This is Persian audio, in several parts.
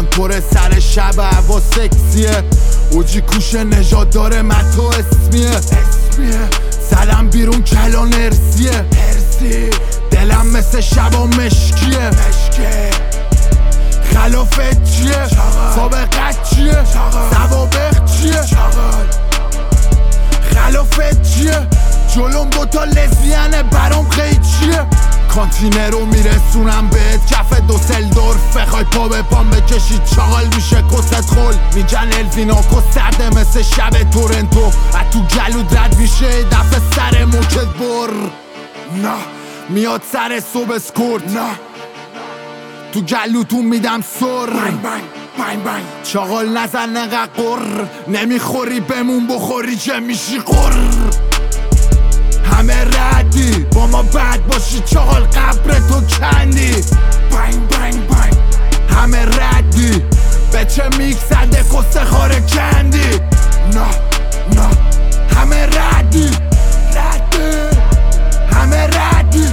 تهران پر سر شب هوا سکسیه، اوجی کوشه نژاد داره متو اسمیه، زدم بیرون کلان ارسیه، دلم مثل شبا مشکیه، خلافت چیه؟ سابقت چیه؟ سوابق چیه؟ خلافت چیه؟ جلوم دوتا لزبیانه برام خیلی چیه؟ کانتینر رو میرسونم بهت کف دوسلدورف، بخوای پا به پام بکشی چاقال میشه کست خل، میگن الویناکو سرده مثل شب تورنتو، از تو گلود رد میشه دفعه سر موکت بر، نه میاد سر صبح اسکورت، نه تو گلوتون میدم سر، چاقال نزن نقا قر، نمیخوری بمون بخوری چه میشی قر، همه ردی با ما بد باشی چاقال قبر تو کندی، همه ردی به چه میک زده کسته خاره کندی، نه همه ردی همه ردی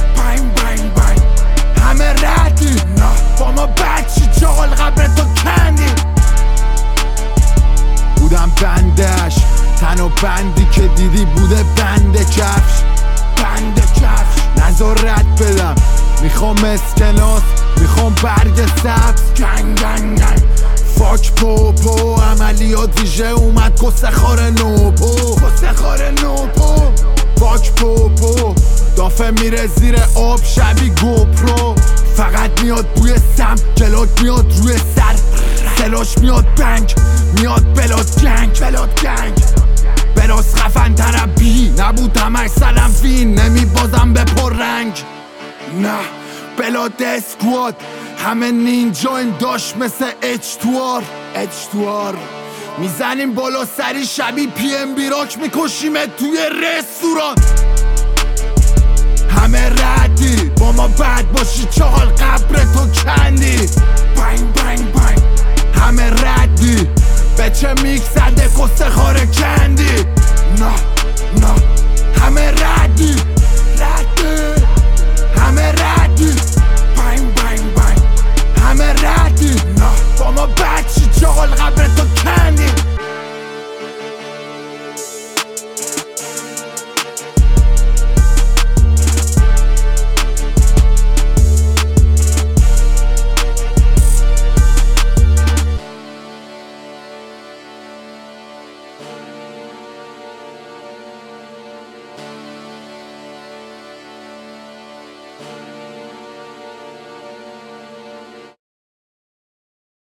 همه ردی با ما بچی چاقال قبر تو کندی، بودم بندش تنها بندی که دیدی بوده بند کفش، نزار رد بدم، میخوام اسکناس، میخوام برگ سبز، فاک پوپو عملیات ویژه اومد کسته خاره نوپو، فاک پوپو دافه میره زیر آب شبی گوپرو، فقط میاد بوی سم، جلات میاد روی سر، سلاش میاد بنگ، میاد بلاد گنگ، براس خفن تربی نبود همش سلم فین، نمیبازم به پر رنگ، نه بلاد اسکواد همه نینجایم داشت مثل اچتوار، میزنیم بالا سری شبی پی ام بیراک، میکشیمت توی رستوران، همه ردی با ما بد باشی چاقال قبر تو کندی، همه ردی به چه میک زده کسته خاره کندی، نه همه ردی همه ردی همه ردی با ما بچی چاقال قبر تو کندی.